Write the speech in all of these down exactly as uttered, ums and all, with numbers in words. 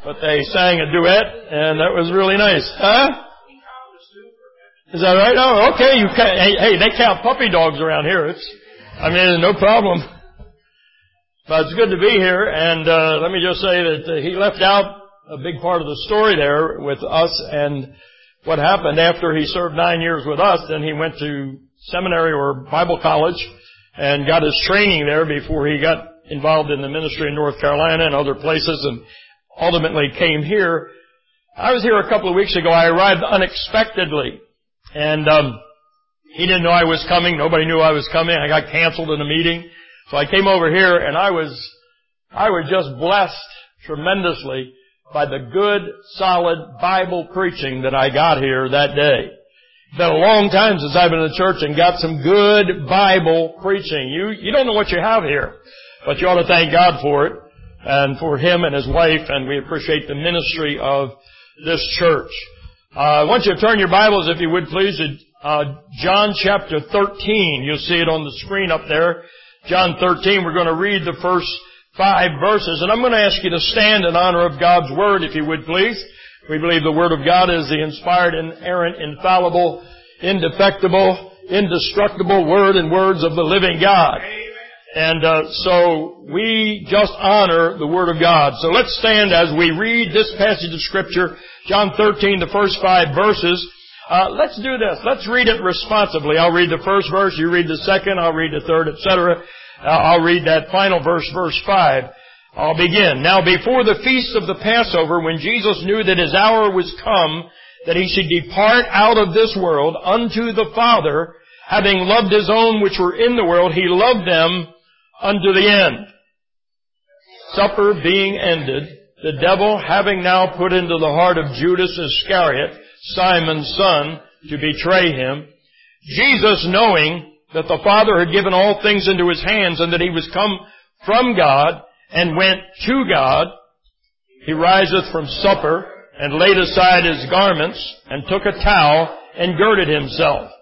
but they sang a duet, and that was really nice. Huh? Is that right? Oh, okay. You can, hey, hey, they count puppy dogs around here. It's, I mean, no problem. But it's good to be here, and uh, let me just say that uh, he left out a big part of the story there with us and what happened after he served nine years with us. Then he went to seminary or Bible college and got his training there before he got involved in the ministry in North Carolina and other places, and ultimately came here. I was here a couple of weeks ago. I arrived unexpectedly, and um, he didn't know I was coming. Nobody knew I was coming. I got canceled in a meeting. So I came over here, and I was, I was just blessed tremendously by the good, solid Bible preaching that I got here that day. It's been a long time since I've been in the church and got some good Bible preaching. You, you don't know what you have here, but you ought to thank God for it and for him and his wife, and we appreciate the ministry of this church. Uh, I want you to turn your Bibles, if you would please, to uh, John chapter thirteen. You'll see it on the screen up there. John thirteen, we're going to read the first five verses, and I'm going to ask you to stand in honor of God's Word, if you would please. We believe the Word of God is the inspired, inerrant, infallible, indefectible, indestructible Word and words of the living God. And uh, so we just honor the Word of God. So let's stand as we read this passage of Scripture, John thirteen, the first five verses. Uh, let's do this. Let's read it responsibly. I'll read the first verse, you read the second, I'll read the third, et cetera. Uh, I'll read that final verse, verse five. I'll begin. Now before the feast of the Passover, when Jesus knew that his hour was come, that he should depart out of this world unto the Father, having loved his own which were in the world, he loved them unto the end. Supper being ended, the devil having now put into the heart of Judas Iscariot, Simon's son, to betray him, Jesus, knowing that the Father had given all things into his hands and that he was come from God and went to God, he riseth from supper and laid aside his garments and took a towel and girded himself.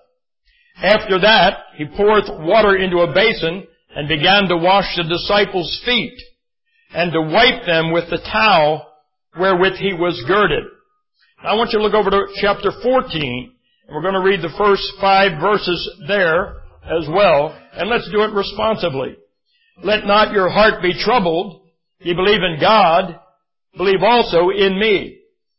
After that, he poureth water into a basin and began to wash the disciples' feet and to wipe them with the towel wherewith he was girded. I want you to look over to chapter fourteen, and we're going to read the first five verses there as well, and let's do it responsibly. Let not your heart be troubled. Ye believe in God, believe also in me.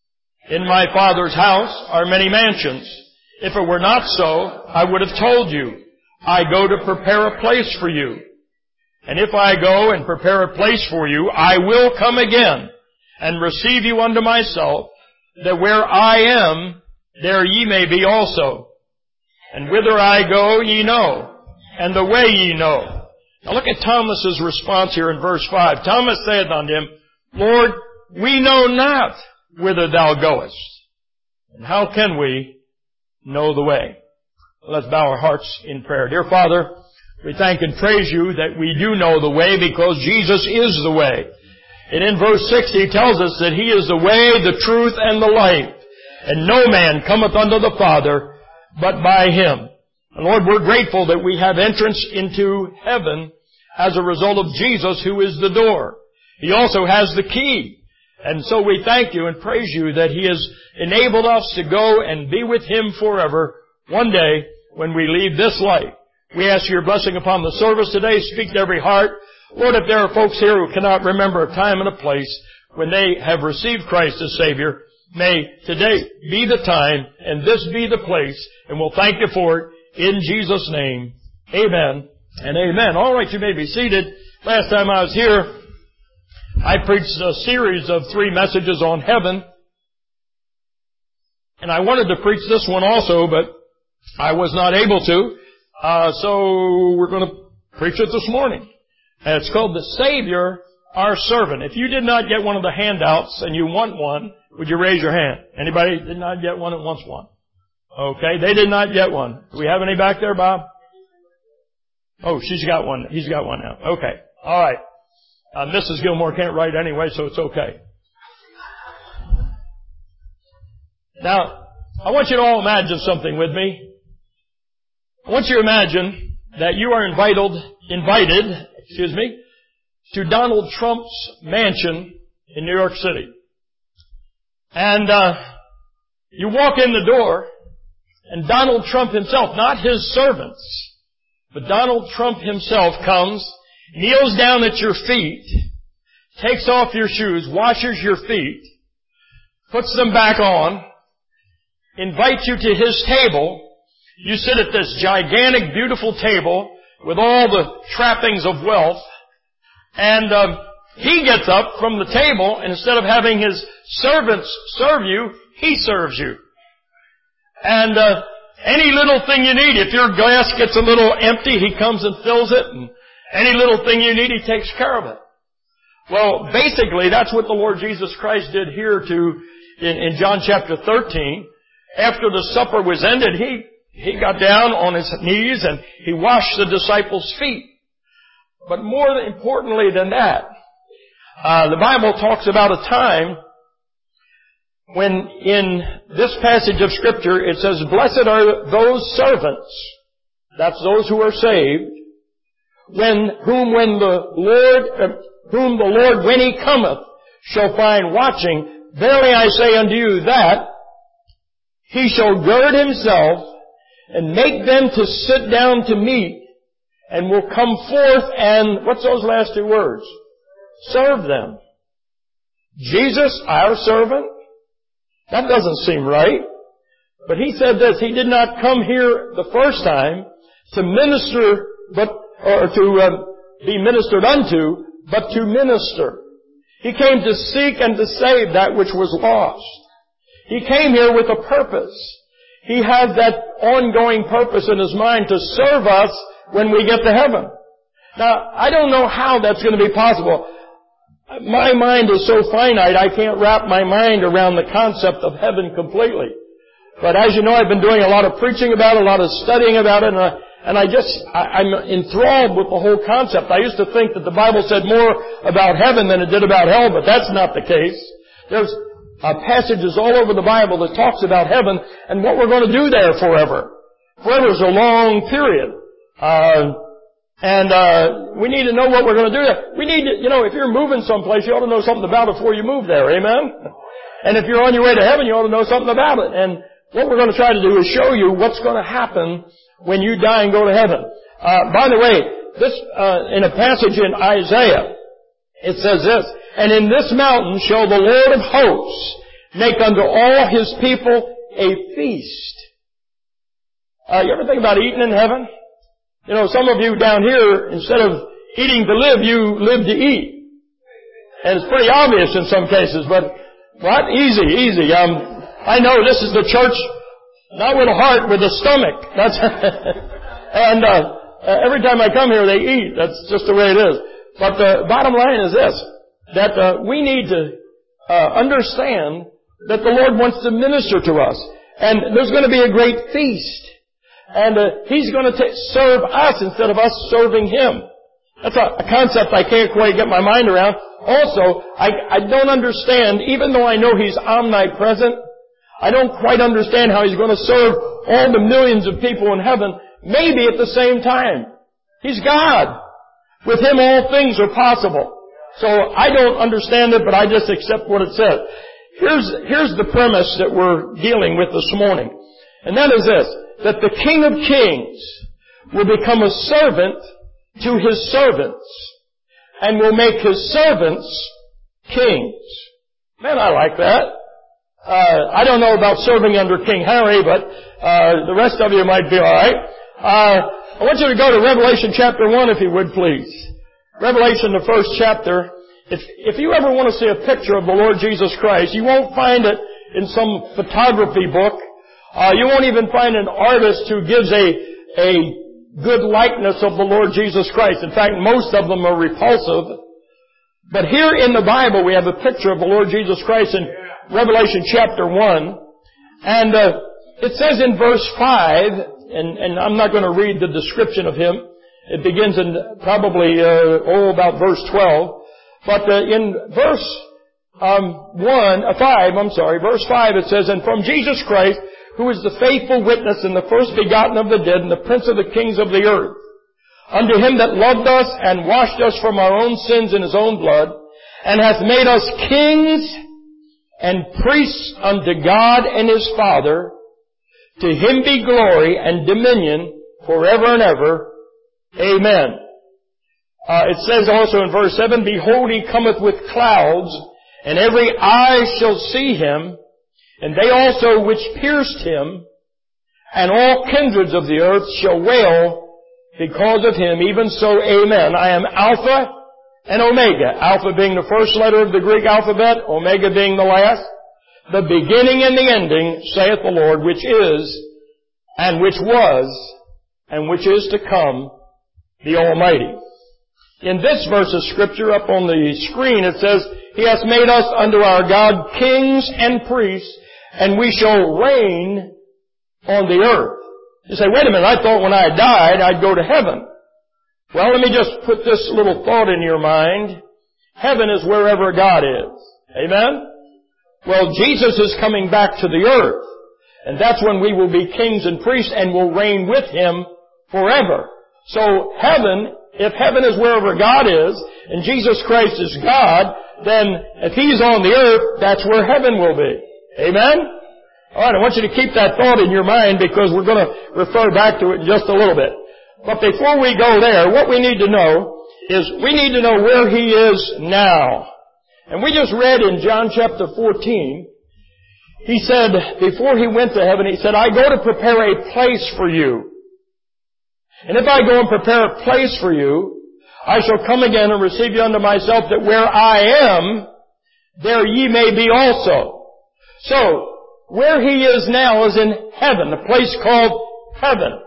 In my Father's house are many mansions. If it were not so, I would have told you. I go to prepare a place for you. And if I go and prepare a place for you, I will come again and receive you unto myself, that where I am, there ye may be also. And whither I go, ye know, and the way ye know. Now look at Thomas's response here in verse five. Thomas saith unto him, Lord, we know not whither thou goest, and how can we know the way? Let's bow our hearts in prayer. Dear Father, we thank and praise you that we do know the way because Jesus is the way. And in verse six he tells us that he is the way, the truth, and the life. And no man cometh unto the Father but by him. And Lord, we're grateful that we have entrance into heaven as a result of Jesus, who is the door. He also has the key. And so we thank you and praise you that he has enabled us to go and be with him forever one day when we leave this life. We ask your blessing upon the service today. Speak to every heart. Lord, if there are folks here who cannot remember a time and a place when they have received Christ as Savior, may today be the time and this be the place, and we'll thank you for it in Jesus' name. Amen and amen. All right, you may be seated. Last time I was here, I preached a series of three messages on heaven, and I wanted to preach this one also, but I was not able to, uh, so we're going to preach it this morning. And it's called The Savior, Our Servant. If you did not get one of the handouts and you want one, would you raise your hand? Anybody did not get one and wants one? Okay, they did not get one. Do we have any back there, Bob? Oh, she's got one. He's got one now. Okay, all right. Uh, Missus Gilmore can't write anyway, so it's okay. Now, I want you to all imagine something with me. I want you to imagine that you are invited, invited, excuse me, to Donald Trump's mansion in New York City. And uh, you walk in the door, and Donald Trump himself, not his servants, but Donald Trump himself comes, kneels down at your feet, takes off your shoes, washes your feet, puts them back on, invites you to his table. You sit at this gigantic, beautiful table with all the trappings of wealth, and uh, he gets up from the table, and instead of having his servants serve you, he serves you. And uh, any little thing you need, if your glass gets a little empty, he comes and fills it, and any little thing you need, he takes care of it. Well, basically, that's what the Lord Jesus Christ did here to in, in John chapter thirteen. After the supper was ended, he he got down on his knees and he washed the disciples' feet. But more importantly than that, uh, the Bible talks about a time when in this passage of Scripture it says, "Blessed are those servants," that's those who are saved, when whom when the Lord uh, whom the Lord when He cometh shall find watching. Verily I say unto you that He shall gird Himself and make them to sit down to meat, and will come forth and, what's those last two words? Serve them. Jesus, our servant? That doesn't seem right. But He said this, He did not come here the first time to minister, but, or to uh, be ministered unto, but to minister. He came to seek and to save that which was lost. He came here with a purpose. He has that ongoing purpose in His mind to serve us when we get to heaven. Now, I don't know how that's going to be possible. My mind is so finite, I can't wrap my mind around the concept of heaven completely. But as you know, I've been doing a lot of preaching about it, a lot of studying about it, and I, and I just, I, I'm enthralled with the whole concept. I used to think that the Bible said more about heaven than it did about hell, but that's not the case. There's uh, passages all over the Bible that talks about heaven and what we're going to do there forever. Forever is a long period. Uh, and uh, we need to know what we're going to do there. We need to, you know, if you're moving someplace, you ought to know something about it before you move there. Amen? And if you're on your way to heaven, you ought to know something about it. And what we're going to try to do is show you what's going to happen when you die and go to heaven. Uh, by the way, this, uh, in a passage in Isaiah, it says this, "And in this mountain shall the Lord of hosts make unto all His people a feast." Uh, you ever think about eating in heaven? You know, some of you down here, instead of eating to live, you live to eat. And it's pretty obvious in some cases, but what? Easy, easy. Um, I know this is the church, not with a heart, with a stomach. That's and uh, every time I come here, they eat. That's just the way it is. But the bottom line is this, that uh, we need to uh, understand that the Lord wants to minister to us. And there's going to be a great feast. And uh, He's going to t- serve us instead of us serving Him. That's a, a concept I can't quite get my mind around. Also, I, I don't understand, even though I know He's omnipresent, I don't quite understand how He's going to serve all the millions of people in heaven, maybe at the same time. He's God. With Him all things are possible. So I don't understand it, but I just accept what it says. Here's, here's the premise that we're dealing with this morning. And that is this, that the King of Kings will become a servant to His servants and will make His servants kings. Man, I like that. Uh, I don't know about serving under King Harry, but uh, the rest of you might be all right. Uh, I want you to go to Revelation chapter one, if you would, please. Revelation, the first chapter. If, if you ever want to see a picture of the Lord Jesus Christ, you won't find it in some photography book. Uh, you won't even find an artist who gives a, a good likeness of the Lord Jesus Christ. In fact, most of them are repulsive. But here in the Bible, we have a picture of the Lord Jesus Christ in Revelation chapter one. And uh, it says in verse five, and, and I'm not going to read the description of Him. It begins in probably, uh, oh, about verse twelve. But uh, in verse um, one, uh, five, I'm sorry, verse five, it says, "And from Jesus Christ, who is the faithful witness and the first begotten of the dead and the prince of the kings of the earth, unto Him that loved us and washed us from our own sins in His own blood, and hath made us kings and priest unto God and His Father. To Him be glory and dominion forever and ever. Amen. Uh, it says also in verse seven, Behold, He cometh with clouds, and every eye shall see Him, and they also which pierced Him, and all kindreds of the earth shall wail because of Him. Even so, amen. I am Alpha and Omega. Alpha being the first letter of the Greek alphabet, Omega being the last. The beginning and the ending, saith the Lord, which is, and which was, and which is to come, the Almighty. In this verse of Scripture up on the screen, it says, He hath made us unto our God kings and priests, and we shall reign on the earth. You say, wait a minute, I thought when I died I'd go to heaven. Well, let me just put this little thought in your mind. Heaven is wherever God is. Amen? Well, Jesus is coming back to the earth. And that's when we will be kings and priests and will reign with Him forever. So heaven, if heaven is wherever God is, and Jesus Christ is God, then if He's on the earth, that's where heaven will be. Amen? Alright, I want you to keep that thought in your mind because we're going to refer back to it in just a little bit. But before we go there, what we need to know is we need to know where He is now. And we just read in John chapter fourteen, He said, before He went to heaven, He said, I go to prepare a place for you. And if I go and prepare a place for you, I shall come again and receive you unto myself, that where I am, there ye may be also. So, where He is now is in heaven, a place called heaven.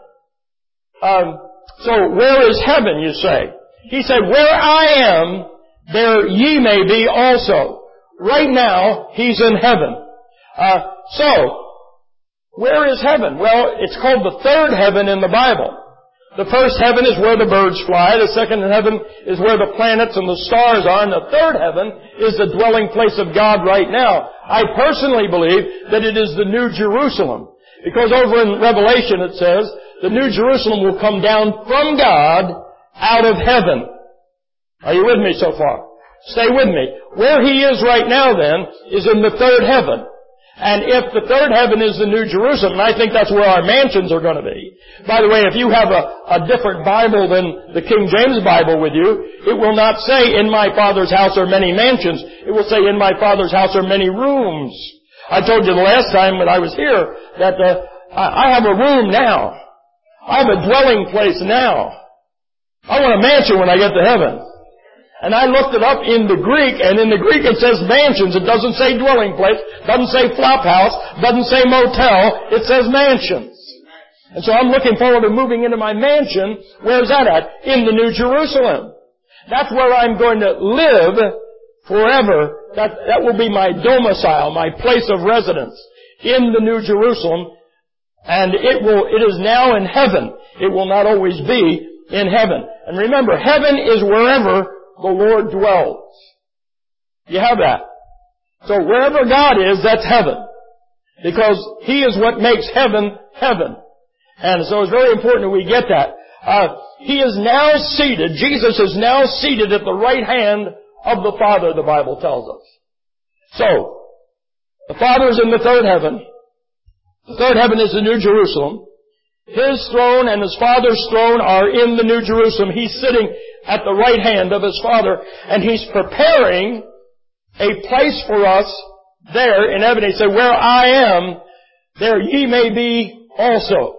Um, so, where is heaven, you say? He said, where I am, there ye may be also. Right now, He's in heaven. Uh, so, where is heaven? Well, it's called the third heaven in the Bible. The first heaven is where the birds fly. The second heaven is where the planets and the stars are. And the third heaven is the dwelling place of God right now. I personally believe that it is the New Jerusalem. Because over in Revelation it says, the New Jerusalem will come down from God out of heaven. Are you with me so far? Stay with me. Where He is right now then is in the third heaven. And if the third heaven is the New Jerusalem, and I think that's where our mansions are going to be. By the way, if you have a, a different Bible than the King James Bible with you, it will not say, in my Father's house are many mansions. It will say, in my Father's house are many rooms. I told you the last time when I was here that uh, I, I have a room now. I have a dwelling place now. I want a mansion when I get to heaven. And I looked it up in the Greek, and in the Greek it says mansions. It doesn't say dwelling place, doesn't say flop house, doesn't say motel, it says mansions. And so I'm looking forward to moving into my mansion. Where's that at? In the New Jerusalem. That's where I'm going to live forever. That, that will be my domicile, my place of residence in the New Jerusalem. And it will, it is now in heaven. It will not always be in heaven. And remember, heaven is wherever the Lord dwells. You have that. So wherever God is, that's heaven. Because He is what makes heaven, heaven. And so it's very important that we get that. Uh, he is now seated, Jesus is now seated at the right hand of the Father, the Bible tells us. So, the Father is in the third heaven. The third heaven is the New Jerusalem. His throne and His Father's throne are in the New Jerusalem. He's sitting at the right hand of His Father, and He's preparing a place for us there in heaven. He said, where I am, there ye may be also.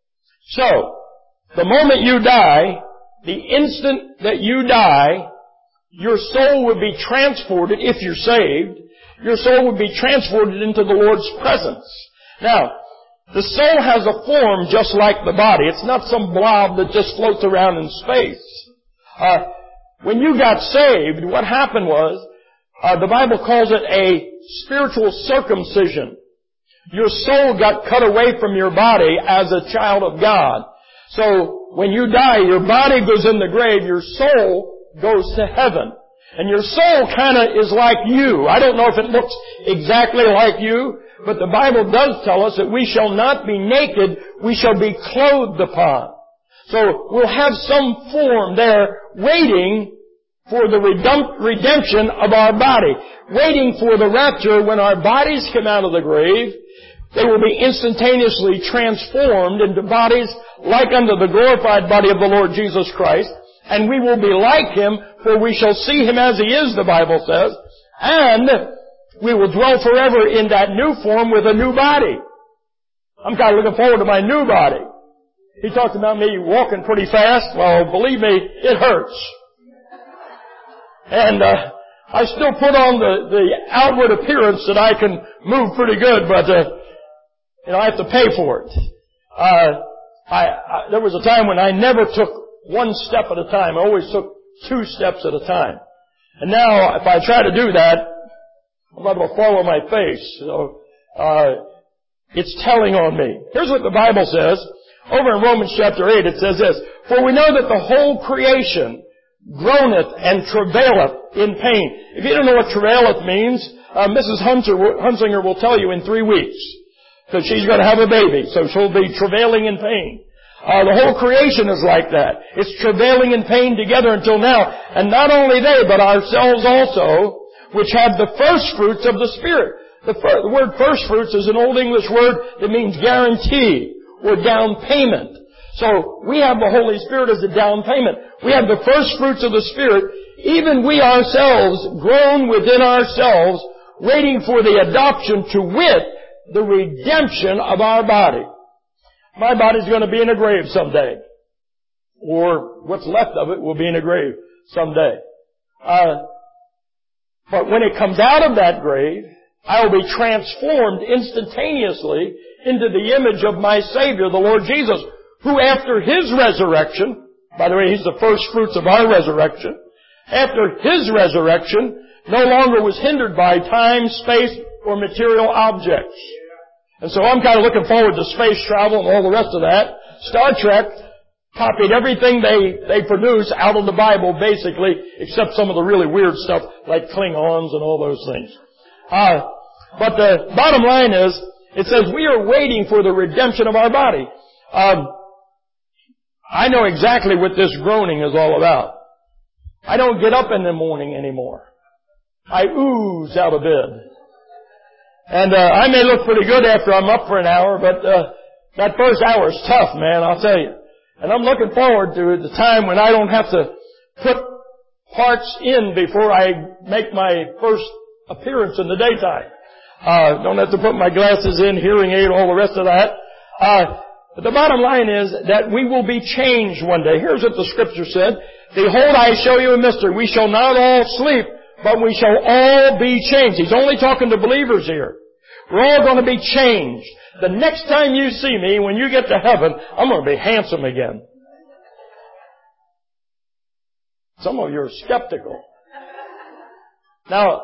So, the moment you die, the instant that you die, your soul would be transported, if you're saved, your soul would be transported into the Lord's presence. Now, the soul has a form just like the body. It's not some blob that just floats around in space. Uh, when you got saved, what happened was, uh, the Bible calls it a spiritual circumcision. Your soul got cut away from your body as a child of God. So, when you die, your body goes in the grave, your soul goes to heaven. And your soul kinda is like you. I don't know if it looks exactly like you, but the Bible does tell us that we shall not be naked, we shall be clothed upon. So we'll have some form there waiting for the redemp- redemption of our body. Waiting for the rapture when our bodies come out of the grave. They will be instantaneously transformed into bodies like unto the glorified body of the Lord Jesus Christ. And we will be like Him, for we shall see Him as He is, the Bible says. And we will dwell forever in that new form with a new body. I'm kind of looking forward to my new body. He talked about me walking pretty fast. Well, believe me, it hurts. And uh, I still put on the, the outward appearance that I can move pretty good, but uh, you know, I have to pay for it. Uh, I, I, there was a time when I never took one step at a time. I always took two steps at a time. And now, if I try to do that, I'm liable to fall on my face. So, uh, it's telling on me. Here's what the Bible says. Over in Romans chapter eight, it says this, for we know that the whole creation groaneth and travaileth in pain. If you don't know what travaileth means, uh, Missus Hunter, Hunsinger will tell you in three weeks. Because she's going to have a baby, so she'll be travailing in pain. Uh, the whole creation is like that. It's travailing in pain together until now. And not only they, but ourselves also, which have the first fruits of the Spirit. The, fir- the word first fruits is an Old English word that means guarantee or down payment. So we have the Holy Spirit as a down payment. We have the first fruits of the Spirit. Even we ourselves, groan within ourselves, waiting for the adoption, to wit, the redemption of our body. My body's going to be in a grave someday. Or what's left of it will be in a grave someday. Uh, but when it comes out of that grave, I will be transformed instantaneously into the image of my Savior, the Lord Jesus, who after His resurrection, by the way, He's the first fruits of our resurrection, after His resurrection, no longer was hindered by time, space, or material objects. And so I'm kind of looking forward to space travel and all the rest of that. Star Trek copied everything they, they produce out of the Bible, basically, except some of the really weird stuff like Klingons and all those things. Uh, but the bottom line is, it says we are waiting for the redemption of our body. Um, I know exactly what this groaning is all about. I don't get up in the morning anymore. I ooze out of bed. And uh, I may look pretty good after I'm up for an hour, but uh, that first hour is tough, man, I'll tell you. And I'm looking forward to the time when I don't have to put parts in before I make my first appearance in the daytime. Uh, don't have to put my glasses in, hearing aid, all the rest of that. Uh, but the bottom line is that we will be changed one day. Here's what the Scripture said. Behold, I show you a mystery. We shall not all sleep, but we shall all be changed. He's only talking to believers here. We're all going to be changed. The next time you see me, when you get to heaven, I'm going to be handsome again. Some of you are skeptical. Now,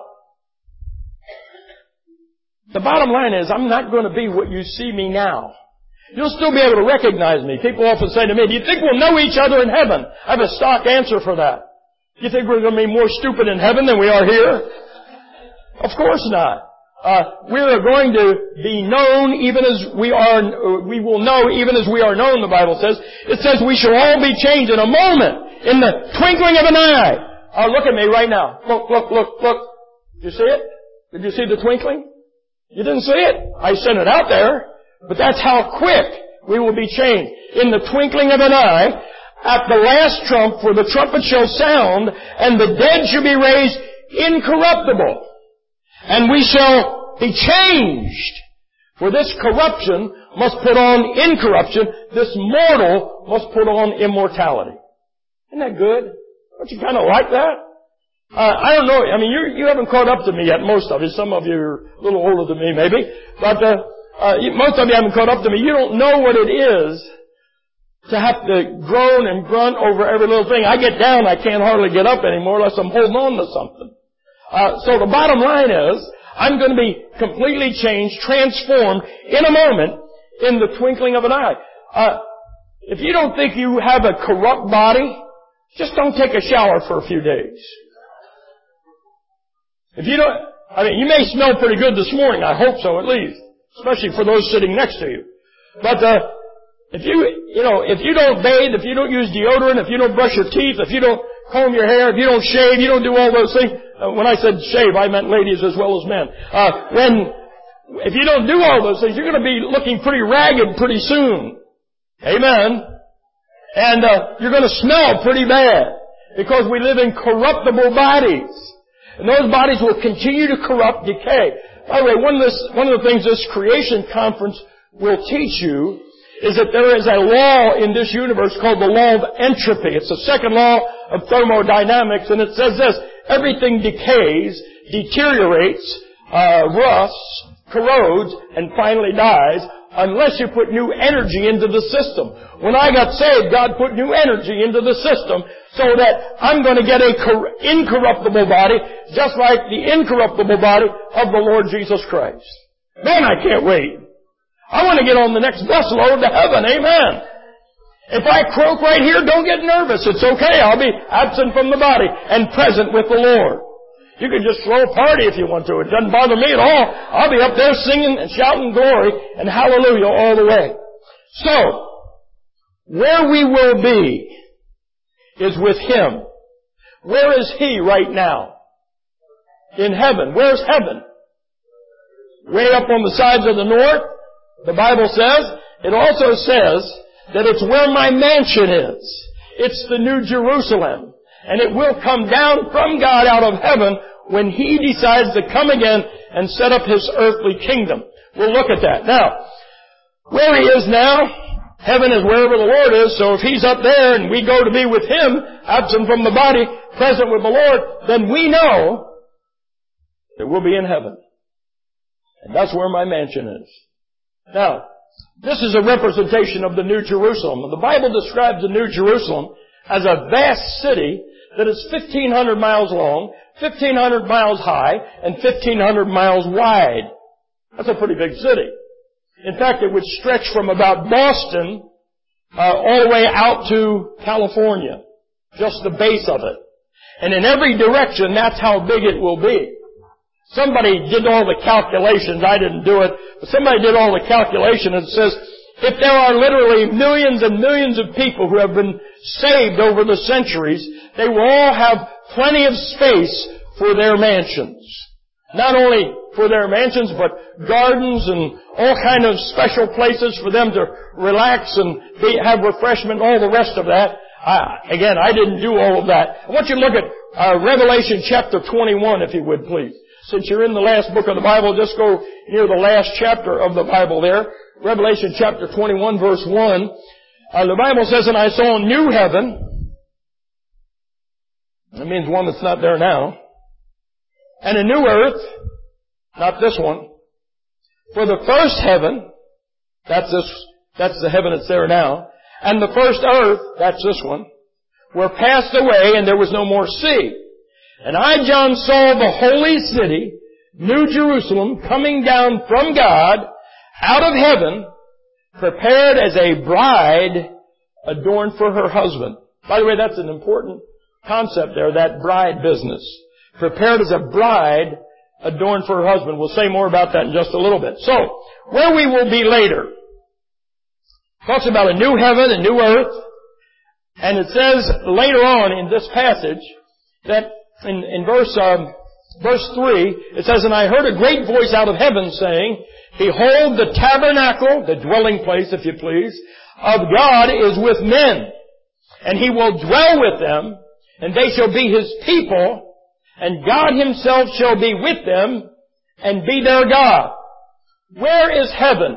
the bottom line is, I'm not going to be what you see me now. You'll still be able to recognize me. People often say to me, do you think we'll know each other in heaven? I have a stock answer for that. Do you think we're going to be more stupid in heaven than we are here? Of course not. Uh, we are going to be known even as we are, we will know even as we are known, the Bible says. It says we shall all be changed in a moment, in the twinkling of an eye. Uh, look at me right now. Look, look, look, look. Did you see it? Did you see the twinkling? You didn't see it. I sent it out there. But that's how quick we will be changed. In the twinkling of an eye, at the last trump, for the trumpet shall sound, and the dead shall be raised incorruptible. And we shall be changed. For this corruption must put on incorruption. This mortal must put on immortality. Isn't that good? Don't you kind of like that? Uh, I don't know. I mean, you you haven't caught up to me yet, most of you. Some of you are a little older than me, maybe. But uh, uh, you, most of you haven't caught up to me. You don't know what it is to have to groan and grunt over every little thing. I get down, I can't hardly get up anymore unless I'm holding on to something. Uh, so the bottom line is, I'm going to be completely changed, transformed in a moment, in the twinkling of an eye. Uh, if you don't think you have a corrupt body, just don't take a shower for a few days. If you don't, I mean, you may smell pretty good this morning. I hope so, at least, especially for those sitting next to you. But uh, if you, you know, if you don't bathe, if you don't use deodorant, if you don't brush your teeth, if you don't comb your hair, if you don't shave, you don't do all those things. Uh, when I said shave, I meant ladies as well as men. Uh, when, if you don't do all those things, you're going to be looking pretty ragged pretty soon. Amen. And, uh, you're going to smell pretty bad because we live in corruptible bodies. And those bodies will continue to corrupt, decay. By the way, one of, this, one of the things this creation conference will teach you is that there is a law in this universe called the law of entropy. It's the second law of thermodynamics, and it says this: everything decays, deteriorates, uh, rusts, corrodes, and finally dies unless you put new energy into the system. When I got saved, God put new energy into the system so that I'm going to get a cor- incorruptible body, just like the incorruptible body of the Lord Jesus Christ. Man, I can't wait. I want to get on the next busload to heaven. Amen. If I croak right here, don't get nervous. It's okay. I'll be absent from the body and present with the Lord. You can just throw a party if you want to. It doesn't bother me at all. I'll be up there singing and shouting glory and hallelujah all the way. So, where we will be is with Him. Where is He right now? In heaven. Where's heaven? Way up on the sides of the north, the Bible says. It also says that it's where my mansion is. It's the New Jerusalem. And it will come down from God out of heaven when He decides to come again and set up His earthly kingdom. We'll look at that. Now, where He is now, heaven is wherever the Lord is, so if He's up there and we go to be with Him, absent from the body, present with the Lord, then we know that we'll be in heaven. And that's where my mansion is. Now, this is a representation of the New Jerusalem. The Bible describes the New Jerusalem as a vast city that is fifteen hundred miles long, fifteen hundred miles high, and fifteen hundred miles wide. That's a pretty big city. In fact, it would stretch from about Boston uh, all the way out to California, just the base of it. And in every direction, that's how big it will be. Somebody did all the calculations. I didn't do it. But somebody did all the calculations and says, if there are literally millions and millions of people who have been saved over the centuries, they will all have plenty of space for their mansions. Not only for their mansions, but gardens and all kind of special places for them to relax and be, have refreshment, all the rest of that. I, again, I didn't do all of that. I want you to look at uh, Revelation chapter twenty-one, if you would, please. Since you're in the last book of the Bible, just go near the last chapter of the Bible there. Revelation chapter twenty-one, verse one. Uh, the Bible says, and I saw a new heaven. That means one that's not there now. And a new earth. Not this one. For the first heaven, that's this, that's the heaven that's there now. And the first earth, that's this one, were passed away, and there was no more sea. And I, John, saw the holy city, New Jerusalem, coming down from God, out of heaven, prepared as a bride adorned for her husband. By the way, that's an important concept there, that bride business. Prepared as a bride adorned for her husband. We'll say more about that in just a little bit. So, where we will be later, talks about a new heaven, a new earth, and it says later on in this passage that in, in verse um, verse three, it says, and I heard a great voice out of heaven saying, behold, the tabernacle, the dwelling place, if you please, of God is with men, and He will dwell with them, and they shall be His people, and God Himself shall be with them, and be their God. Where is heaven?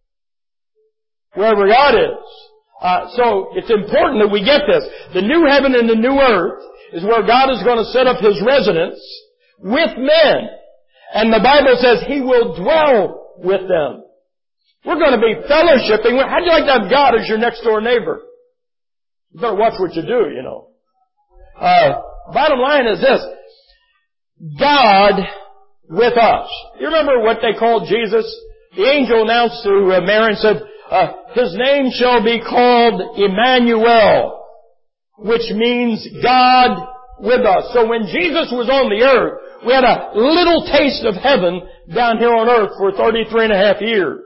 Wherever God is. Uh, so, it's important that we get this. The new heaven and the new earth is where God is going to set up His residence with men. And the Bible says He will dwell with them. We're going to be fellowshipping. How'd you like to have God as your next door neighbor? You better watch what you do, you know. Uh, bottom line is this. God with us. You remember what they called Jesus? The angel announced to Mary and said, uh, His name shall be called Emmanuel, which means God with us. So when Jesus was on the earth, we had a little taste of heaven down here on earth for thirty-three and a half years.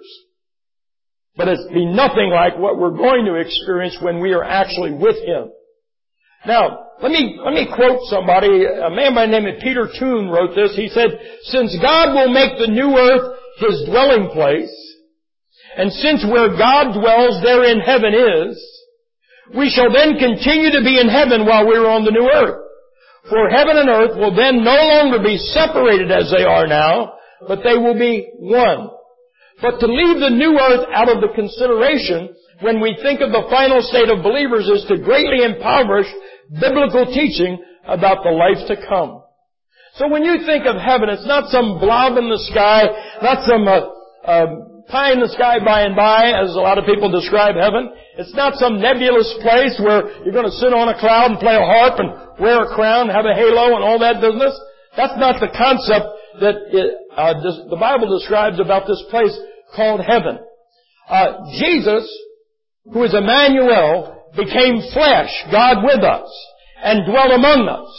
But it's be nothing like what we're going to experience when we are actually with Him. Now, let me, let me quote somebody. A man by the name of Peter Toon wrote this. He said, since God will make the new earth His dwelling place, and since where God dwells, therein heaven is, we shall then continue to be in heaven while we are on the new earth. For heaven and earth will then no longer be separated as they are now, but they will be one. But to leave the new earth out of the consideration when we think of the final state of believers is to greatly impoverish biblical teaching about the life to come. So when you think of heaven, it's not some blob in the sky, not some uh, uh, pie in the sky by and by, as a lot of people describe heaven. It's not some nebulous place where you're going to sit on a cloud and play a harp and wear a crown, have a halo and all that business. That's not the concept that it, uh, the Bible describes about this place called heaven. Uh, Jesus, who is Emmanuel, became flesh, God with us, and dwelt among us,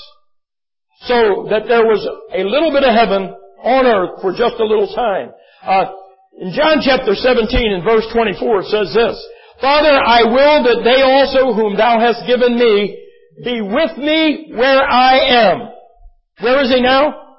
so that there was a little bit of heaven on earth for just a little time. Uh, in John chapter seventeen and verse twenty-four it says this, Father, I will that they also whom thou hast given me be with me where I am. Where is He now?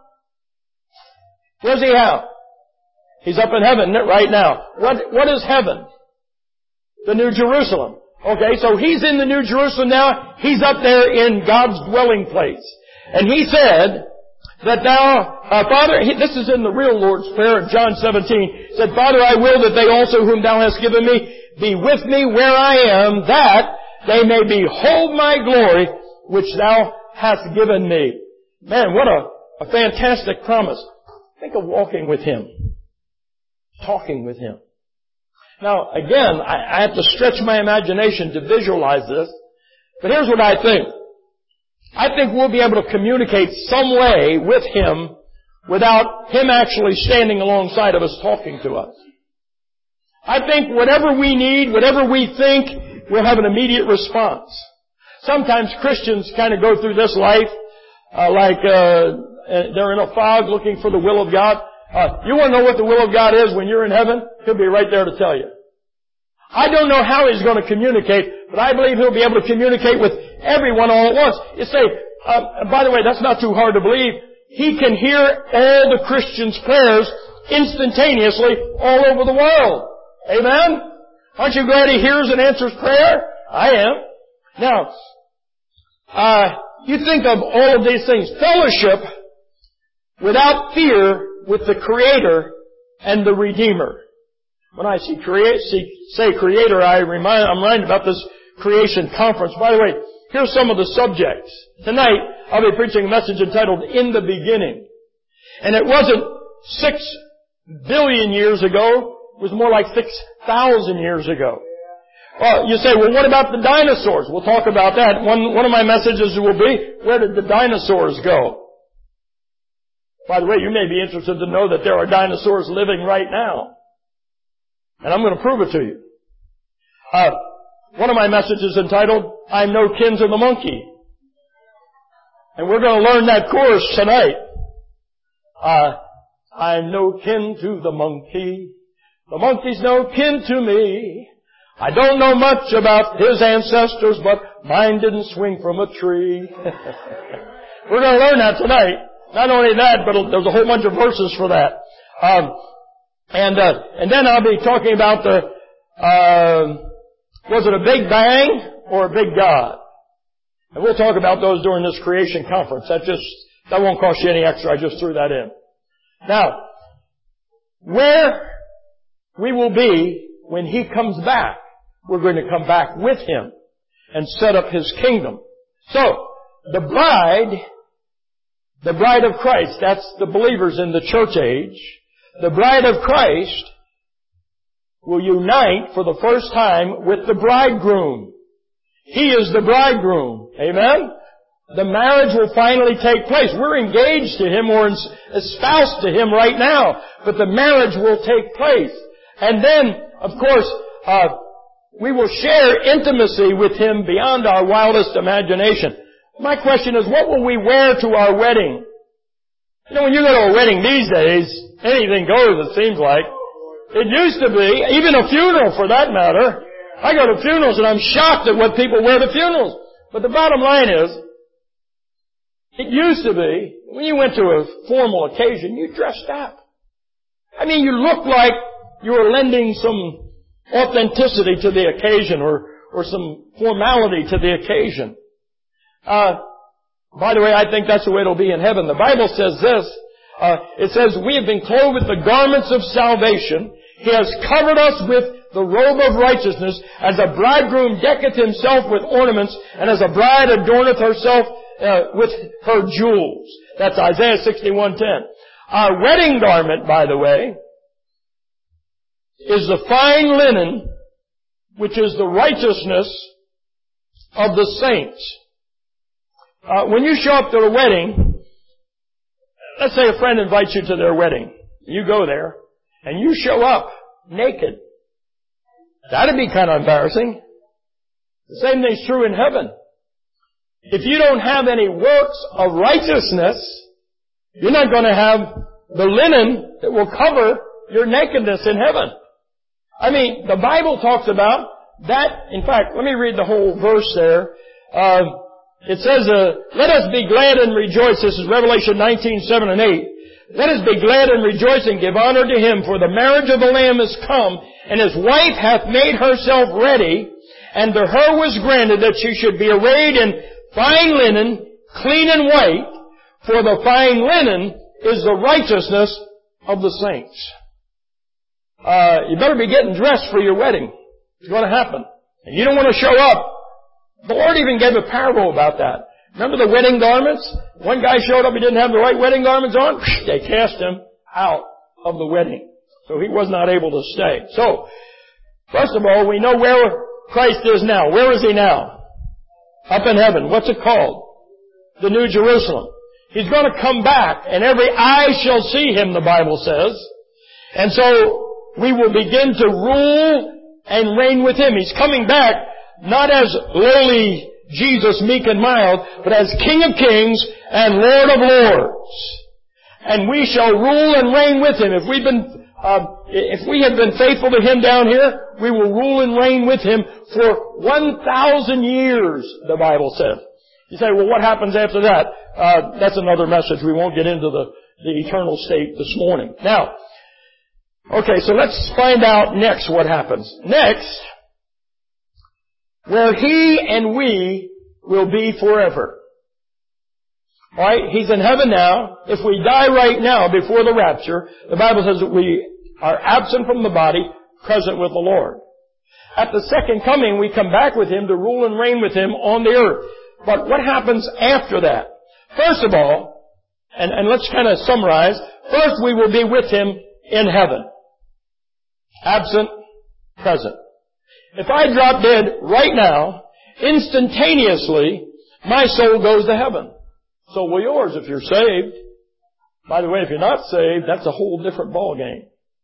Where's He now? He's up in heaven right now. What, what is heaven? The New Jerusalem. Okay, so He's in the New Jerusalem now. He's up there in God's dwelling place. And He said that thou, uh, Father, he, this is in the real Lord's Prayer in John seventeen. He said, Father, I will that they also whom thou hast given me be with me where I am, that they may behold my glory which thou hast given me. Man, what a, a fantastic promise. Think of walking with Him. Talking with Him. Now, again, I, I have to stretch my imagination to visualize this. But here's what I think. I think we'll be able to communicate some way with Him without Him actually standing alongside of us talking to us. I think whatever we need, whatever we think, we'll have an immediate response. Sometimes Christians kind of go through this life uh, like uh, they're in a fog looking for the will of God. Uh, you want to know what the will of God is when you're in heaven? He'll be right there to tell you. I don't know how He's going to communicate, but I believe He'll be able to communicate with everyone all at once. You say, uh, by the way, that's not too hard to believe. He can hear all the Christians' prayers instantaneously all over the world. Amen? Aren't you glad He hears and answers prayer? I am. Now, uh, you think of all of these things. Fellowship without fear with the Creator and the Redeemer. When I see create, see, say Creator, I remind, I'm reminded about this creation conference. By the way, here's some of the subjects. Tonight, I'll be preaching a message entitled, In the Beginning. And it wasn't six billion years ago. It was more like six thousand years ago. Well, you say, well, what about the dinosaurs? We'll talk about that. One, one of my messages will be, where did the dinosaurs go? By the way, you may be interested to know that there are dinosaurs living right now. And I'm going to prove it to you. Uh, one of my messages entitled, I'm no kin to the monkey. And we're going to learn that chorus tonight. Uh, I'm no kin to the monkey. The monkey's no kin to me. I don't know much about his ancestors, but mine didn't swing from a tree. We're going to learn that tonight. Not only that, but there's a whole bunch of verses for that. Um, and uh, and then I'll be talking about the, uh, was it a big bang or a big God? And we'll talk about those during this creation conference. That just, that won't cost you any extra. I just threw that in. Now, where we will be when He comes back, we're going to come back with Him and set up His kingdom. So, the bride, the bride of Christ, that's the believers in the church age, the bride of Christ will unite for the first time with the bridegroom. He is the bridegroom. Amen? The marriage will finally take place. We're engaged to Him or espoused to Him right now, but the marriage will take place. And then, of course, uh, we will share intimacy with Him beyond our wildest imagination. My question is, what will we wear to our wedding? You know, when you go to a wedding these days, anything goes, it seems like. It used to be, even a funeral for that matter. I go to funerals and I'm shocked at what people wear to funerals. But the bottom line is, it used to be, when you went to a formal occasion, you dressed up. I mean, you looked like you were lending some authenticity to the occasion or, or some formality to the occasion. Uh, by the way, I think that's the way it'll be in heaven. The Bible says this, uh, it says, we have been clothed with the garments of salvation. He has covered us with the robe of righteousness, as a bridegroom decketh himself with ornaments, and as a bride adorneth herself uh, with her jewels. That's Isaiah sixty-one ten. Our wedding garment, by the way, is the fine linen, which is the righteousness of the saints. Uh, when you show up to a wedding, let's say a friend invites you to their wedding. You go there, and you show up naked. That'd be kind of embarrassing. The same thing's true in heaven. If you don't have any works of righteousness, you're not going to have the linen that will cover your nakedness in heaven. I mean, the Bible talks about that. In fact, let me read the whole verse there. Uh, it says, uh, let us be glad and rejoice. This is Revelation nineteen, seven and eight. Let us be glad and rejoice and give honor to Him, for the marriage of the Lamb is come, and His wife hath made herself ready, and to her was granted that she should be arrayed in fine linen, clean and white, for the fine linen is the righteousness of the saints. Uh, you better be getting dressed for your wedding. It's going to happen. And you don't want to show up. The Lord even gave a parable about that. Remember the wedding garments? One guy showed up, he didn't have the right wedding garments on. They cast him out of the wedding. So he was not able to stay. So, first of all, we know where Christ is now. Where is He now? Up in heaven. What's it called? The New Jerusalem. He's going to come back, and every eye shall see Him, the Bible says. And so, we will begin to rule and reign with Him. He's coming back not as lowly Jesus, meek and mild, but as King of kings and Lord of lords. And we shall rule and reign with Him. If we've been, uh, if we have been faithful to Him down here, we will rule and reign with Him for one thousand years, the Bible says. You say, well, what happens after that? Uh, that's another message. We won't get into the, the eternal state this morning. Now, okay, so let's find out next what happens. Next, where He and we will be forever. Alright, He's in heaven now. If we die right now before the rapture, the Bible says that we are absent from the body, present with the Lord. At the second coming, we come back with Him to rule and reign with Him on the earth. But what happens after that? First of all, and, and let's kind of summarize, first we will be with Him in heaven. Absent, present. If I drop dead right now, instantaneously, my soul goes to heaven. So will yours if you're saved. By the way, if you're not saved, that's a whole different ballgame.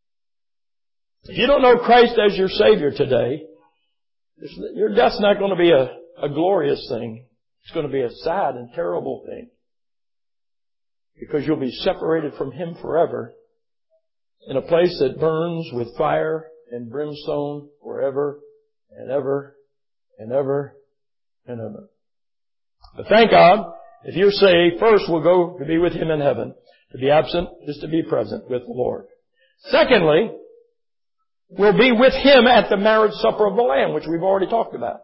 If you don't know Christ as your Savior today, your death's not going to be a, a glorious thing. It's going to be a sad and terrible thing. Because you'll be separated from Him forever in a place that burns with fire and brimstone forever and ever and ever and ever. But thank God, if you're saved, first we'll go to be with Him in heaven. To be absent is to be present with the Lord. Secondly, we'll be with Him at the marriage supper of the Lamb, which we've already talked about.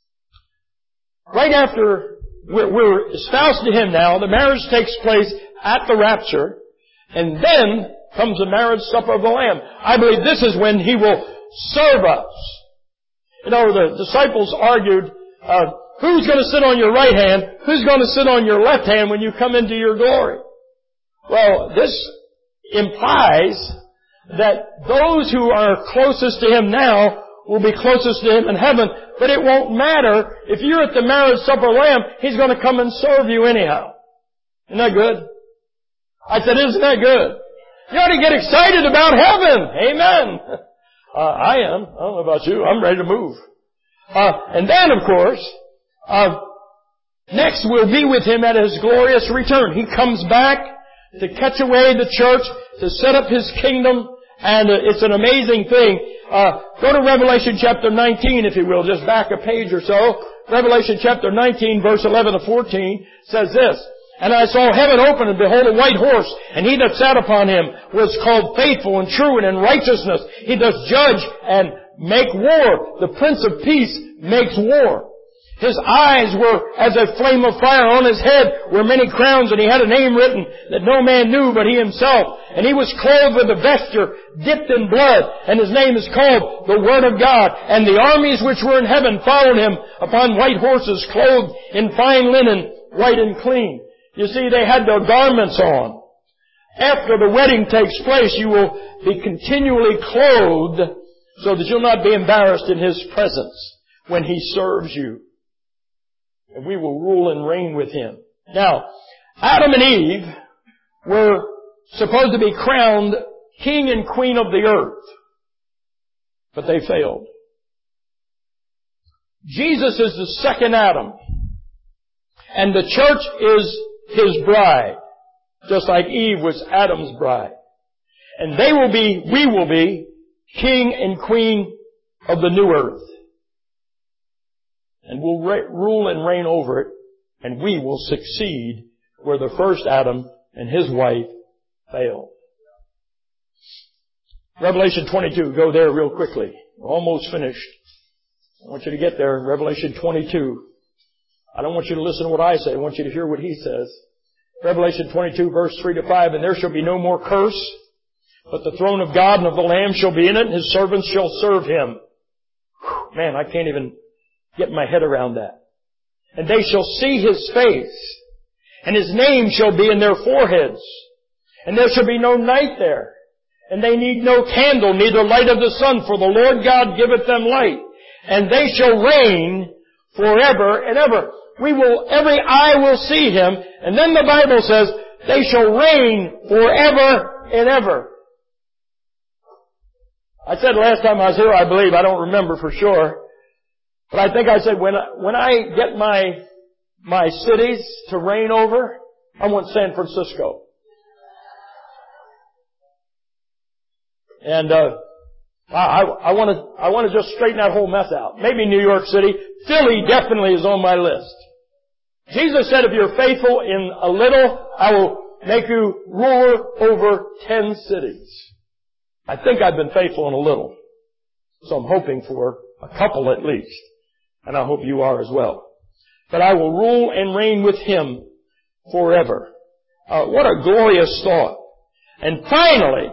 Right after we're, we're espoused to Him now, the marriage takes place at the rapture, and then comes the marriage supper of the Lamb. I believe this is when He will serve us. You know, the disciples argued, uh, who's going to sit on your right hand? Who's going to sit on your left hand when you come into your glory? Well, this implies that those who are closest to Him now will be closest to Him in heaven, but it won't matter. If you're at the marriage supper Lamb, He's going to come and serve you anyhow. Isn't that good? I said, isn't that good? You ought to get excited about heaven. Amen. Uh, I am. I don't know about you. I'm ready to move. Uh, and then, of course, uh, next we'll be with Him at His glorious return. He comes back to catch away the church, to set up His kingdom, and uh, it's an amazing thing. Uh, go to Revelation chapter nineteen, if you will, just back a page or so. Revelation chapter nineteen, verse eleven to fourteen says this, "And I saw heaven open, and behold, a white horse, and he that sat upon him was called Faithful and True, and in righteousness he doth judge and make war. The Prince of Peace makes war. His eyes were as a flame of fire. On his head were many crowns, and he had a name written that no man knew but he himself. And he was clothed with a vesture dipped in blood, and his name is called the Word of God. And the armies which were in heaven followed him upon white horses, clothed in fine linen, white and clean." You see, they had their garments on. After the wedding takes place, you will be continually clothed so that you'll not be embarrassed in His presence when He serves you. And we will rule and reign with Him. Now, Adam and Eve were supposed to be crowned king and queen of the earth, but they failed. Jesus is the second Adam, and the church is His bride, just like Eve was Adam's bride. And they will be, we will be, king and queen of the new earth. And we'll re- rule and reign over it, and we will succeed where the first Adam and his wife failed. Revelation twenty-two, go there real quickly. We're almost finished. I want you to get there. Revelation twenty-two. I don't want you to listen to what I say. I want you to hear what He says. Revelation twenty-two, verse three to five, "And there shall be no more curse, but the throne of God and of the Lamb shall be in it, and His servants shall serve Him." Whew, man, I can't even get my head around that. "And they shall see His face, and His name shall be in their foreheads. And there shall be no night there. And they need no candle, neither light of the sun, for the Lord God giveth them light. And they shall reign forever and ever." We will, every eye will see Him. And then the Bible says, they shall reign forever and ever. I said last time I was here, I believe, I don't remember for sure, but I think I said, when I, when I get my, my cities to reign over, I want San Francisco. And, uh, I, I want to, I want to just straighten that whole mess out. Maybe New York City. Philly definitely is on my list. Jesus said, if you're faithful in a little, I will make you ruler over ten cities. I think I've been faithful in a little. So I'm hoping for a couple at least. And I hope you are as well. But I will rule and reign with Him forever. Uh, what a glorious thought. And finally,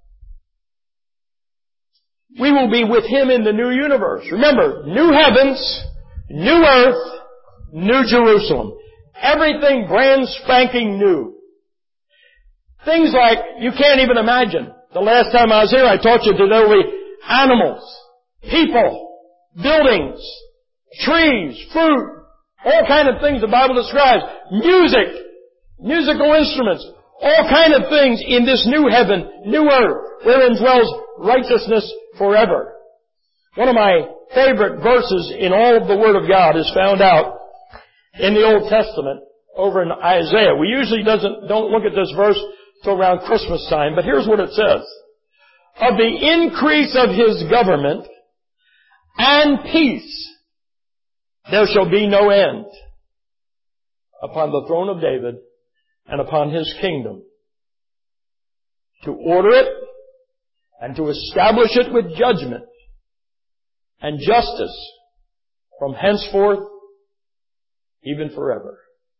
we will be with Him in the new universe. Remember, new heavens, new earth, new Jerusalem. Everything brand spanking new. Things like you can't even imagine. The last time I was here, I taught you that there will be animals, people, buildings, trees, fruit, all kind of things the Bible describes. Music, musical instruments, all kind of things in this new heaven, new earth, wherein dwells righteousness forever. One of my favorite verses in all of the Word of God is found out in the Old Testament over in Isaiah. We usually doesn't don't look at this verse till around Christmas time, but here's what it says. "Of the increase of His government and peace there shall be no end upon the throne of David and upon His kingdom, to order it and to establish it with judgment and justice from henceforth even forever."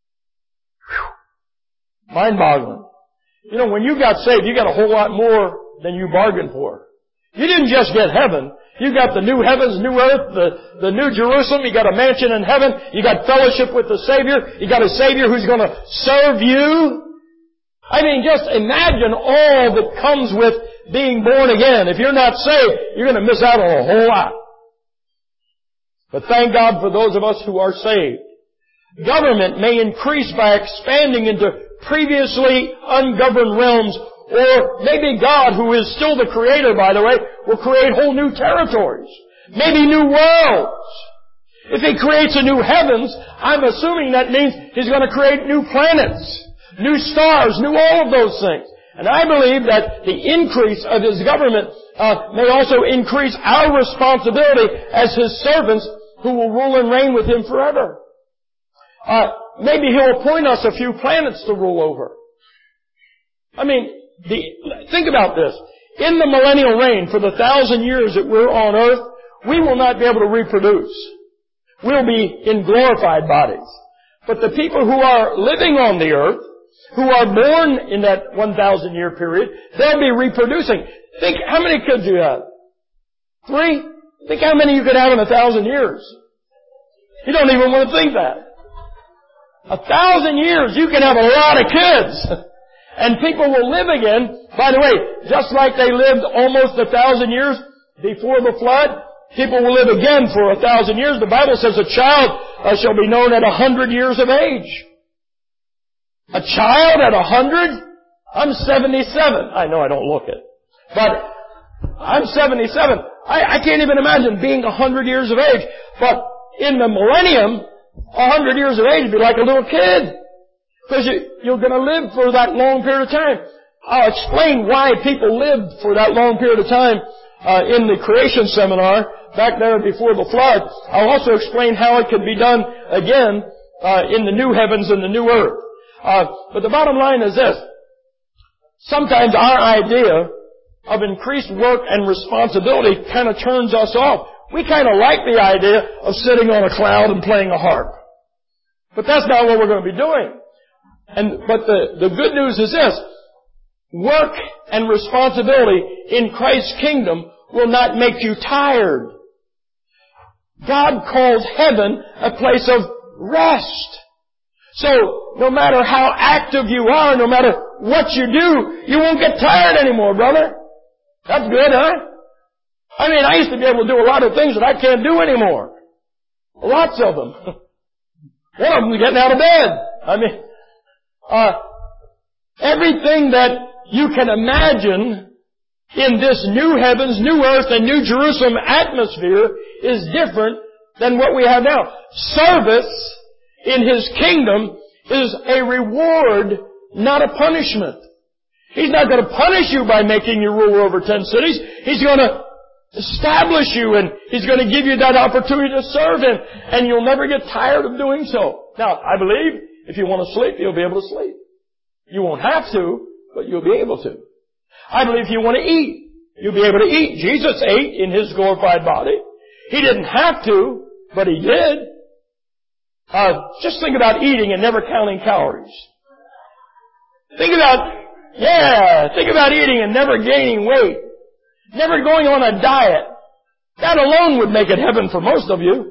Whew. Mind-boggling. You know, when you got saved, you got a whole lot more than you bargained for. You didn't just get heaven. You got the new heavens, new earth, the, the new Jerusalem. You got a mansion in heaven. You got fellowship with the Savior. You got a Savior who's going to serve you. I mean, just imagine all that comes with being born again. If you're not saved, you're going to miss out on a whole lot. But thank God for those of us who are saved. Government may increase by expanding into previously ungoverned realms, or maybe God, who is still the Creator, by the way, will create whole new territories. Maybe new worlds. If He creates a new heavens, I'm assuming that means He's going to create new planets, new stars, new all of those things. And I believe that the increase of His government uh, may also increase our responsibility as His servants who will rule and reign with Him forever. Uh, maybe He'll appoint us a few planets to rule over. I mean, the, think about this. In the millennial reign, for the thousand years that we're on earth, we will not be able to reproduce. We'll be in glorified bodies. But the people who are living on the earth, who are born in that one thousand year period, they'll be reproducing. Think how many kids you have? Three? Think how many you could have in a thousand years. You don't even want to think that. A thousand years, you can have a lot of kids. And people will live again. By the way, just like they lived almost a thousand years before the flood, people will live again for a thousand years. The Bible says a child uh, shall be known at a hundred years of age. A child at a hundred? I'm seventy-seven. I know I don't look it. But I'm seventy-seven. I, I can't even imagine being a hundred years of age. But in the millennium, a hundred years of age would be like a little kid. Because you, you're going to live for that long period of time. I'll explain why people lived for that long period of time uh, in the creation seminar back there before the flood. I'll also explain how it could be done again uh, in the new heavens and the new earth. Uh, but the bottom line is this. Sometimes our idea of increased work and responsibility kind of turns us off. We kind of like the idea of sitting on a cloud and playing a harp. But that's not what we're going to be doing. And, but the, the good news is this. Work and responsibility in Christ's kingdom will not make you tired. God calls heaven a place of rest. So, no matter how active you are, no matter what you do, you won't get tired anymore, brother. That's good, huh? I mean, I used to be able to do a lot of things that I can't do anymore. Lots of them. One of them is getting out of bed. I mean, uh, everything that you can imagine in this new heavens, new earth, and new Jerusalem atmosphere is different than what we have now. Service in His kingdom is a reward, not a punishment. He's not going to punish you by making you ruler over ten cities. He's going to establish you, and He's going to give you that opportunity to serve Him, and you'll never get tired of doing so. Now, I believe if you want to sleep, you'll be able to sleep. You won't have to, but you'll be able to. I believe if you want to eat, you'll be able to eat. Jesus ate in His glorified body. He didn't have to, but He did. Uh, just think about eating and never counting calories. Think about, yeah, think about eating and never gaining weight. Never going on a diet. That alone would make it heaven for most of you.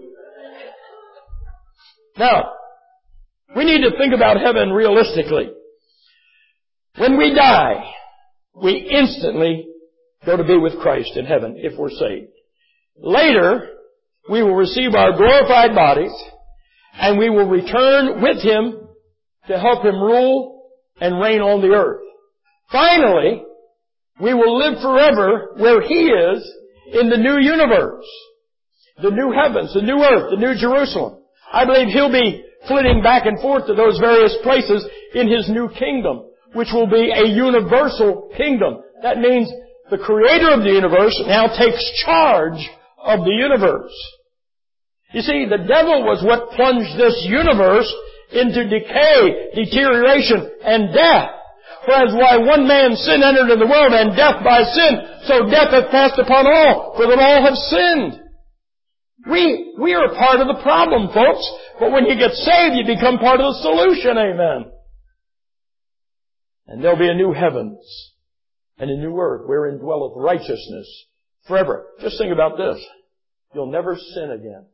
Now, we need to think about heaven realistically. When we die, we instantly go to be with Christ in heaven if we're saved. Later, we will receive our glorified bodies, and we will return with Him to help Him rule and reign on the earth. Finally, we will live forever where He is in the new universe, the new heavens, the new earth, the new Jerusalem. I believe He'll be flitting back and forth to those various places in His new kingdom, which will be a universal kingdom. That means the Creator of the universe now takes charge of the universe. You see, the devil was what plunged this universe into decay, deterioration, and death. For as why one man's sin entered into the world, and death by sin, so death hath passed upon all, for that all have sinned. We, we are part of the problem, folks. But when you get saved, you become part of the solution, amen. And there'll be a new heavens and a new earth wherein dwelleth righteousness forever. Just think about this. You'll never sin again.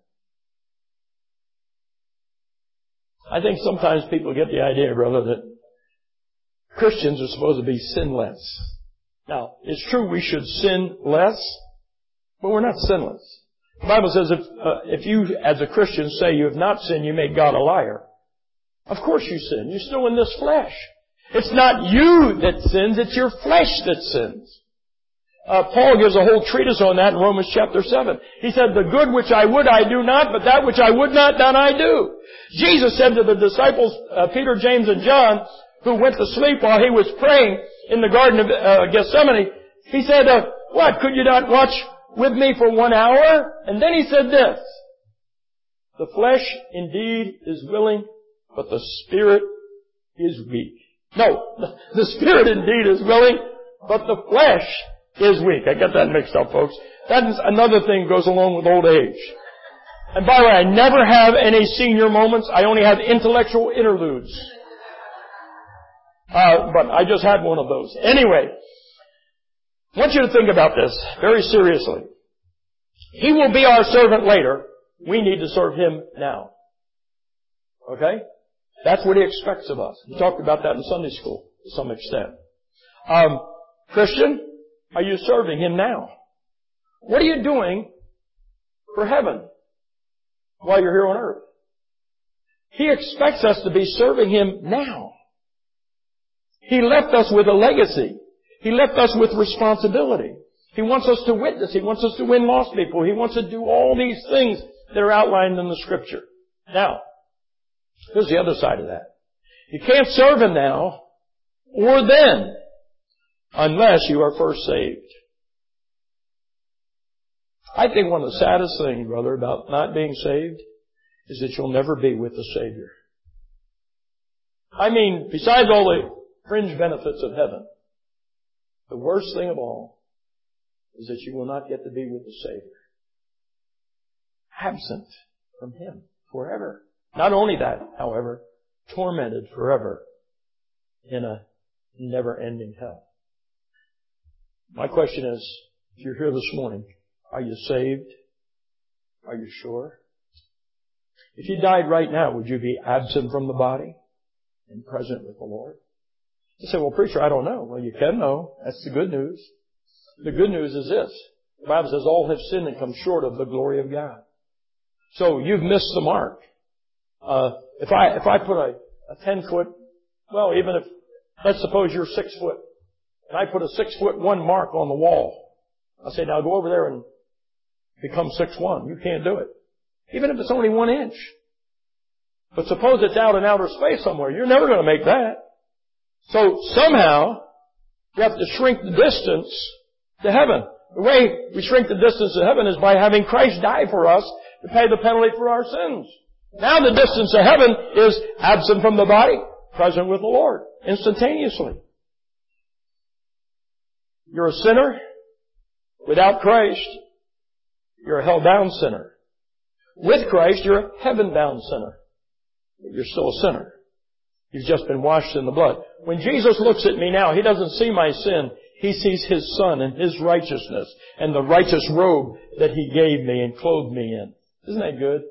I think sometimes people get the idea, brother, that Christians are supposed to be sinless. Now, it's true we should sin less, but we're not sinless. The Bible says if, uh, if you, as a Christian, say you have not sinned, you make God a liar. Of course you sin. You're still in this flesh. It's not you that sins, it's your flesh that sins. Uh, Paul gives a whole treatise on that in Romans chapter seven. He said, the good which I would I do not, but that which I would not, that I do. Jesus said to the disciples, uh, Peter, James, and John, who went to sleep while He was praying in the Garden of uh, Gethsemane, He said, uh, what, could you not watch with me for one hour? And then He said this, The flesh indeed is willing, but the Spirit is weak. No, the Spirit indeed is willing, but the flesh is weak. I got that mixed up, folks. That's another thing that goes along with old age. And by the way, I never have any senior moments. I only have intellectual interludes. Uh, but I just had one of those. Anyway, I want you to think about this very seriously. He will be our servant later. We need to serve Him now. Okay? That's what He expects of us. We talked about that in Sunday school to some extent. Um, Christian, are you serving Him now? What are you doing for heaven while you're here on earth? He expects us to be serving Him now. He left us with a legacy. He left us with responsibility. He wants us to witness. He wants us to win lost people. He wants to do all these things that are outlined in the Scripture. Now, here's the other side of that. You can't serve Him now or then unless you are first saved. I think one of the saddest things, brother, about not being saved is that you'll never be with the Savior. I mean, besides all the fringe benefits of heaven, the worst thing of all is that you will not get to be with the Savior. Absent from Him forever. Not only that, however, tormented forever in a never-ending hell. My question is, if you're here this morning, are you saved? Are you sure? If you died right now, would you be absent from the body and present with the Lord? You say, well, preacher, I don't know. Well, you can know. That's the good news. The good news is this. The Bible says all have sinned and come short of the glory of God. So you've missed the mark. Uh, if I, if I put a, a ten foot, well, even if, let's suppose you're six foot, and I put a six foot one mark on the wall. I say, now go over there and become six one. You can't do it. Even if it's only one inch. But suppose it's out in outer space somewhere. You're never going to make that. So somehow, you have to shrink the distance to heaven. The way we shrink the distance to heaven is by having Christ die for us to pay the penalty for our sins. Now the distance to heaven is absent from the body, present with the Lord, instantaneously. You're a sinner. Without Christ, you're a hell-bound sinner. With Christ, you're a heaven-bound sinner. But you're still a sinner. You've just been washed in the blood. When Jesus looks at me now, He doesn't see my sin. He sees His Son and His righteousness and the righteous robe that He gave me and clothed me in. Isn't that good?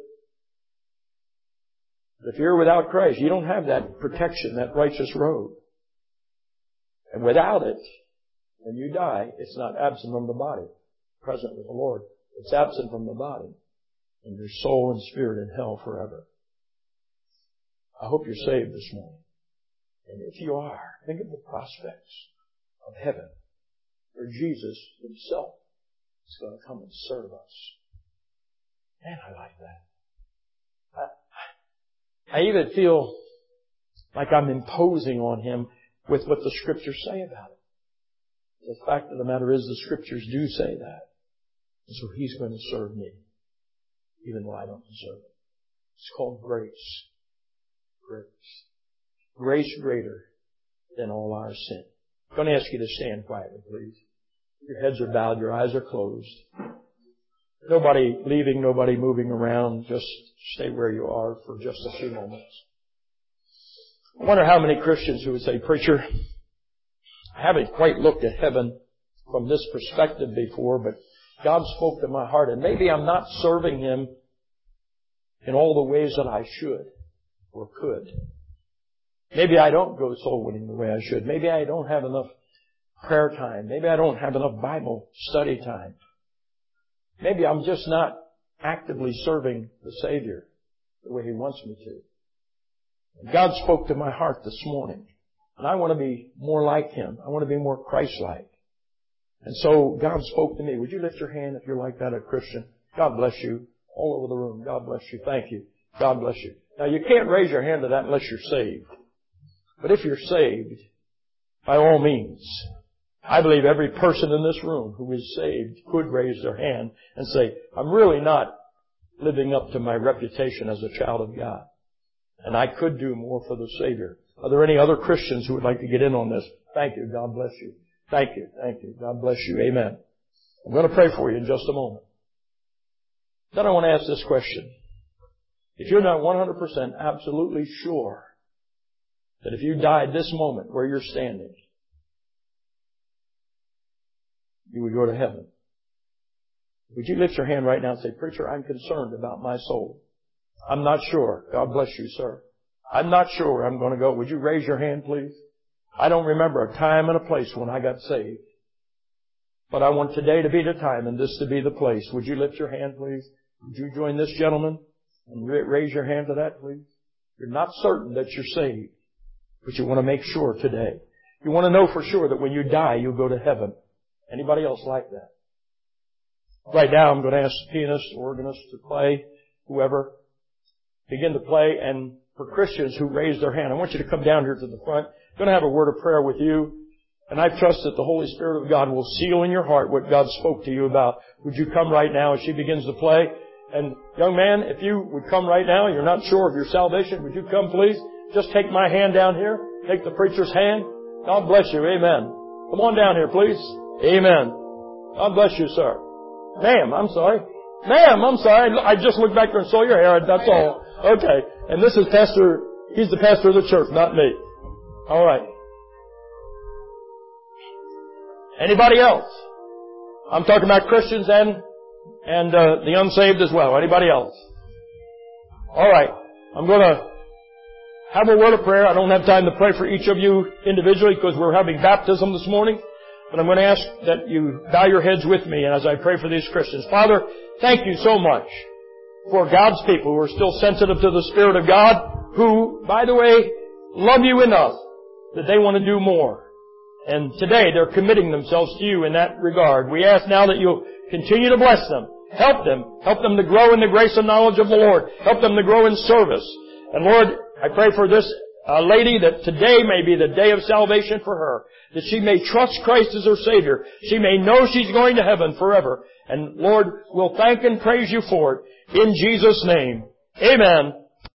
But if you're without Christ, you don't have that protection, that righteous robe. And without it, when you die, it's not absent from the body, present with the Lord. It's absent from the body, and your soul and spirit in hell forever. I hope you're saved this morning. And if you are, think of the prospects of heaven, where Jesus Himself is going to come and serve us. Man, I like that. I, I even feel like I'm imposing on Him with what the Scriptures say about it. The fact of the matter is the Scriptures do say that. And so He's going to serve me, even though I don't deserve it. It's called grace. Grace. Grace greater than all our sin. I'm going to ask you to stand quietly, please. Your heads are bowed, your eyes are closed. Nobody leaving, nobody moving around. Just stay where you are for just a few moments. I wonder how many Christians who would say, preacher, I haven't quite looked at heaven from this perspective before, but God spoke to my heart, and maybe I'm not serving Him in all the ways that I should or could. Maybe I don't go soul winning the way I should. Maybe I don't have enough prayer time. Maybe I don't have enough Bible study time. Maybe I'm just not actively serving the Savior the way He wants me to. God spoke to my heart this morning. And I want to be more like Him. I want to be more Christ-like. And so God spoke to me. Would you lift your hand if you're like that, a Christian? God bless you. All over the room. God bless you. Thank you. God bless you. Now you can't raise your hand to that unless you're saved. But if you're saved, by all means, I believe every person in this room who is saved could raise their hand and say, I'm really not living up to my reputation as a child of God. And I could do more for the Savior. Are there any other Christians who would like to get in on this? Thank you. God bless you. Thank you. Thank you. God bless you. Amen. I'm going to pray for you in just a moment. Then I want to ask this question. If you're not one hundred percent absolutely sure that if you died this moment where you're standing, you would go to heaven, would you lift your hand right now and say, Preacher, I'm concerned about my soul. I'm not sure. God bless you, sir. I'm not sure where I'm going to go. Would you raise your hand, please? I don't remember a time and a place when I got saved. But I want today to be the time and this to be the place. Would you lift your hand, please? Would you join this gentleman and raise your hand to that, please? You're not certain that you're saved, but you want to make sure today. You want to know for sure that when you die, you'll go to heaven. Anybody else like that? Right now, I'm going to ask the pianist, organist to play, whoever, begin to play. And for Christians who raise their hand, I want you to come down here to the front. I'm going to have a word of prayer with you. And I trust that the Holy Spirit of God will seal in your heart what God spoke to you about. Would you come right now as she begins to play? And young man, if you would come right now, you're not sure of your salvation, would you come please? Just take my hand down here. Take the preacher's hand. God bless you. Amen. Come on down here, please. Amen. God bless you, sir. Ma'am, I'm sorry. Ma'am, I'm sorry. I just looked back there and saw your hair. That's all. Okay. And this is Pastor, he's the pastor of the church, not me. All right. Anybody else? I'm talking about Christians and and uh, the unsaved as well. Anybody else? All right. I'm going to have a word of prayer. I don't have time to pray for each of you individually because we're having baptism this morning. But I'm going to ask that you bow your heads with me as I pray for these Christians. Father, thank you so much for God's people who are still sensitive to the Spirit of God, who, by the way, love you enough that they want to do more. And today they're committing themselves to you in that regard. We ask now that you'll continue to bless them. Help them. Help them to grow in the grace and knowledge of the Lord. Help them to grow in service. And Lord, I pray for this uh, lady that today may be the day of salvation for her. That she may trust Christ as her Savior. She may know she's going to heaven forever. And Lord, we'll thank and praise you for it. In Jesus' name. Amen.